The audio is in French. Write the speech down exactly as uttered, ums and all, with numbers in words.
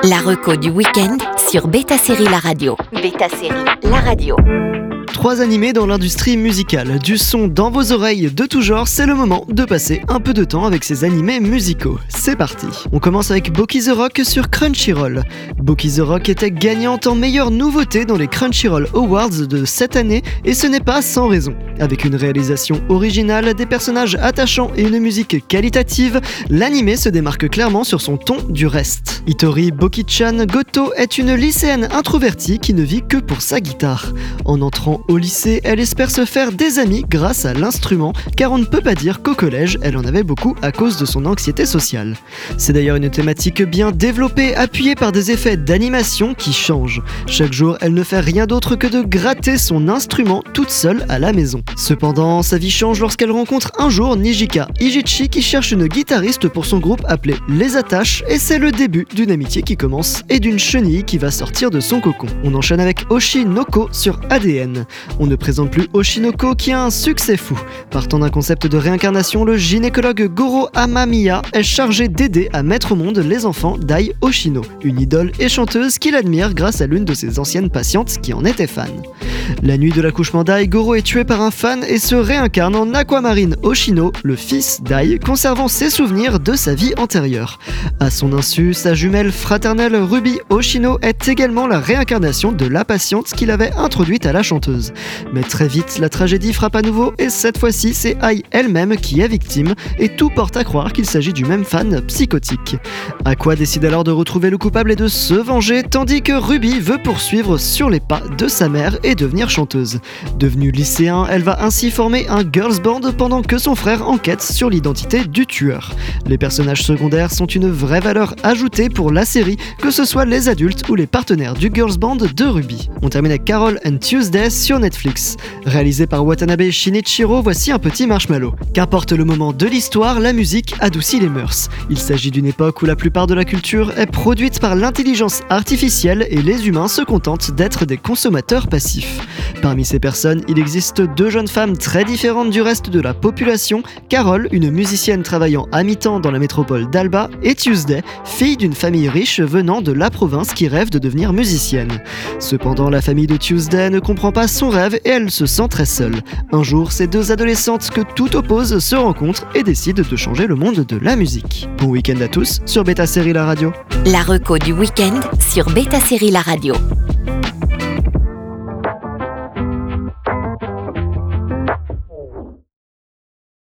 La reco du week-end sur Beta Série La Radio. Beta Série La Radio. Trois animés dans l'industrie musicale, du son dans vos oreilles de tout genre, c'est le moment de passer un peu de temps avec ces animés musicaux. C'est parti. On commence avec Boki the Rock sur Crunchyroll. Boki the Rock était gagnante en meilleure nouveauté dans les Crunchyroll Awards de cette année et ce n'est pas sans raison. Avec une réalisation originale, des personnages attachants et une musique qualitative, l'animé se démarque clairement sur son ton du reste. Hitori Boki-chan Goto est une lycéenne introvertie qui ne vit que pour sa guitare. En entrant au lycée, elle espère se faire des amis grâce à l'instrument, car on ne peut pas dire qu'au collège, elle en avait beaucoup à cause de son anxiété sociale. C'est d'ailleurs une thématique bien développée, appuyée par des effets d'animation qui changent. Chaque jour, elle ne fait rien d'autre que de gratter son instrument toute seule à la maison. Cependant, sa vie change lorsqu'elle rencontre un jour Nijika Ijichi qui cherche une guitariste pour son groupe appelé Les Attaches, et c'est le début d'une amitié qui commence et d'une chenille qui va sortir de son cocon. On enchaîne avec Oshinoko sur A D N. On ne présente plus Oshinoko qui a un succès fou. Partant d'un concept de réincarnation, le gynécologue Goro Amamiya est chargé d'aider à mettre au monde les enfants d'Ai Oshino, une idole et chanteuse qu'il admire grâce à l'une de ses anciennes patientes qui en était fan. La nuit de l'accouchement d'Ai, Goro est tué par un fan et se réincarne en Aquamarine Oshino, le fils d'Ai, conservant ses souvenirs de sa vie antérieure. À son insu, sa jumelle fraternelle Ruby Oshino est également la réincarnation de la patiente qu'il avait introduite à la chanteuse. Mais très vite, la tragédie frappe à nouveau et cette fois-ci, c'est Ai elle-même qui est victime et tout porte à croire qu'il s'agit du même fan psychotique. Aqua décide alors de retrouver le coupable et de se venger, tandis que Ruby veut poursuivre sur les pas de sa mère et devenir chanteuse. Devenue lycéen, elle va ainsi former un girls band pendant que son frère enquête sur l'identité du tueur. Les personnages secondaires sont une vraie valeur ajoutée pour la série, que ce soit les adultes ou les partenaires du girls band de Ruby. On termine avec Carol and Tuesday sur Netflix. Réalisé par Watanabe Shinichiro, voici un petit marshmallow. Qu'importe le moment de l'histoire, la musique adoucit les mœurs. Il s'agit d'une époque où la plupart de la culture est produite par l'intelligence artificielle et les humains se contentent d'être des consommateurs passifs. Parmi ces personnes, il existe deux jeunes femmes très différentes du reste de la population, Carol, une musicienne travaillant à mi-temps dans la métropole d'Alba, et Tuesday, fille d'une famille riche venant de la province qui rêve de devenir musicienne. Cependant, la famille de Tuesday ne comprend pas son rêve et elle se sent très seule. Un jour, ces deux adolescentes que tout oppose se rencontrent et décident de changer le monde de la musique. Bon week-end à tous sur Beta Série La Radio. La reco du week-end sur Beta Série La Radio.